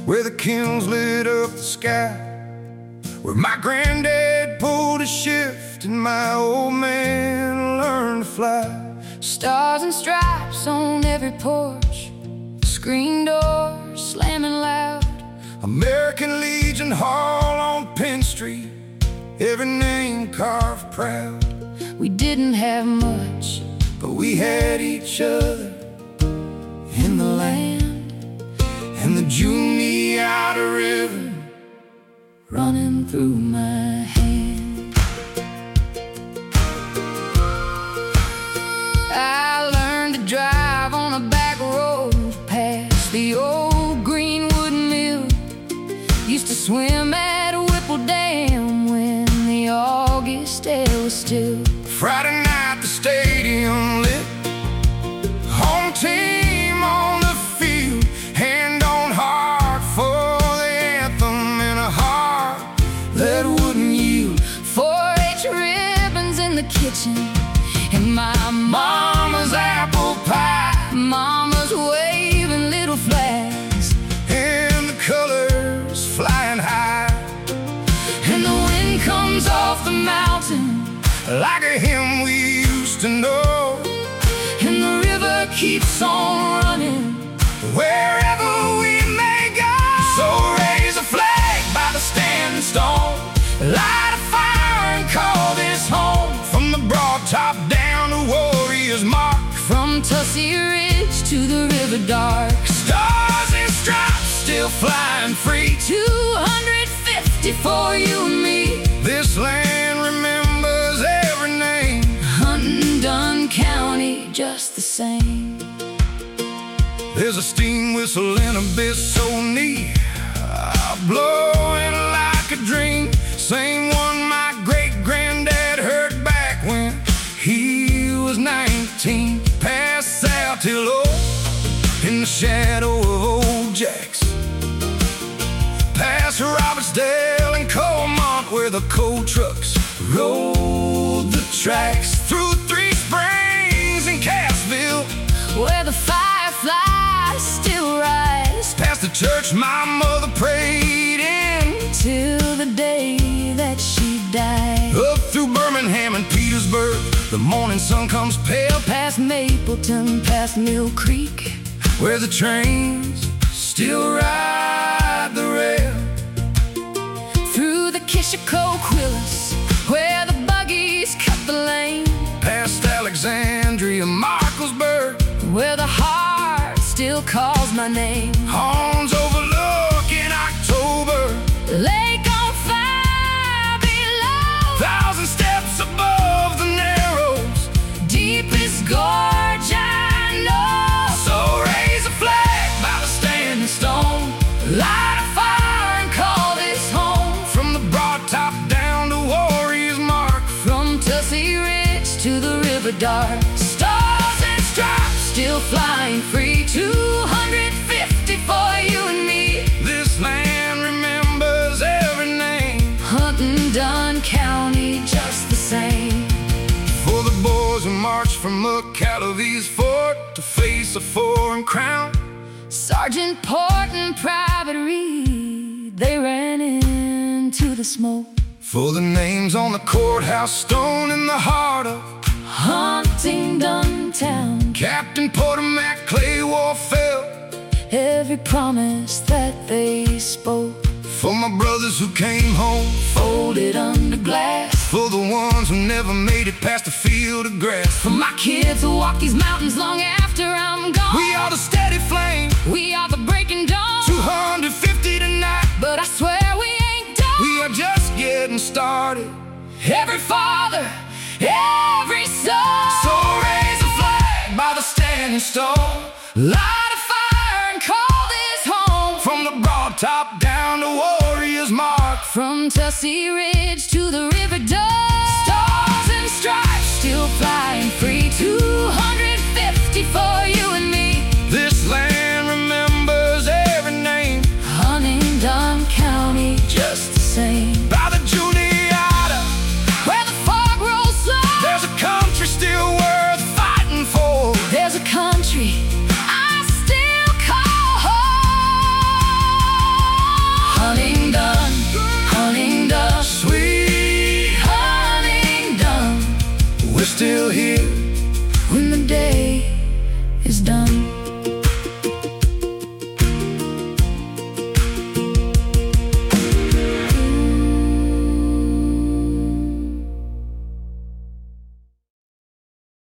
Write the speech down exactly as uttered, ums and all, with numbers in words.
where the kilns lit up the sky, where my granddad pulled a shift and my old man learned to fly. Stars and stripes on every porch, screen doors slamming loud, American Legion Hall on Penn Street, every name carved proud. We didn't have much, but we had each other in the land, and the Juniata River running through my hand. I learned to drive on a back road past the old Greenwood Mill. Used to swim at Whipple Dam when the August air was still. Friday night the stadium lit, home team on the field, hand on heart for the anthem in a heart that wouldn't yield. four H ribbons in the kitchen and my Mama's apple pie, mama's waving little flags, and the colors flying high, and the wind comes off the mountain like a hymn we used to know, and the river keeps on running wherever we may go. So raise a flag by the standing stone, light a fire and call this home. From the broad top down to Warriors Mark, from Tussey Ridge to the river dark, stars and stripes still flying free. two hundred fifty for you and me. This land remembers every name, Hunting Dunn County just the same. there's a steam whistle in a Bissonee, ah, blowing like a dream. Same one my great-granddad heard back when he was nineteen. Past Saltillo in the shadow of Old Jacks, past Robertsdale and Colmont where the coal trucks rode the tracks, through Three Springs and Cassville where the fireflies still rise, past the church my mother prayed in, till the day that she died. up through Birmingham and Petersburg, the morning sun comes pale, Past Mapleton, past Mill Creek, where the trains still ride the rail, through the Kishacoquillas, where the buggies cut the lane, past Alexandria, Marklersburg, where the heart still calls my name. Horns overlook in October, Lake on fire below, thousand steps above the Narrows, deepest gorge I know. so raise a flag by the standing stone, Light a fire and call this home, from the broad top down to Warriors Mark, from Tussey Ridge to the river dark, stars and stripes still flying free. two hundred fifty for you and me. this land remembers every name, Hunting Dunn County just the same. for the boys who marched from McAlevy's fort to face a foreign crown, Sergeant Port and Private Reed, they ran into the smoke, for the names on the courthouse stone in the heart of Huntingdon town. Captain Porter Mac Clay Warfell, Every promise that they spoke, for my brothers who came home, folded under glass, for the ones who never made it past the field of grass, for my kids who walk these mountains long after I'm gone. we are the steady flame, We are the breaking dawn, two hundred fifty tonight, but I swear we ain't done. we are just getting started. Every father, every son, So raise a flag by the standing stone, light a fire and call this home, from the broad top down to Warriors Mark, from Tussey Ridge to the river Dove, stars and stripes still flying free. two hundred fifty for you and me. this land remembers every name, Huntingdon County just the same.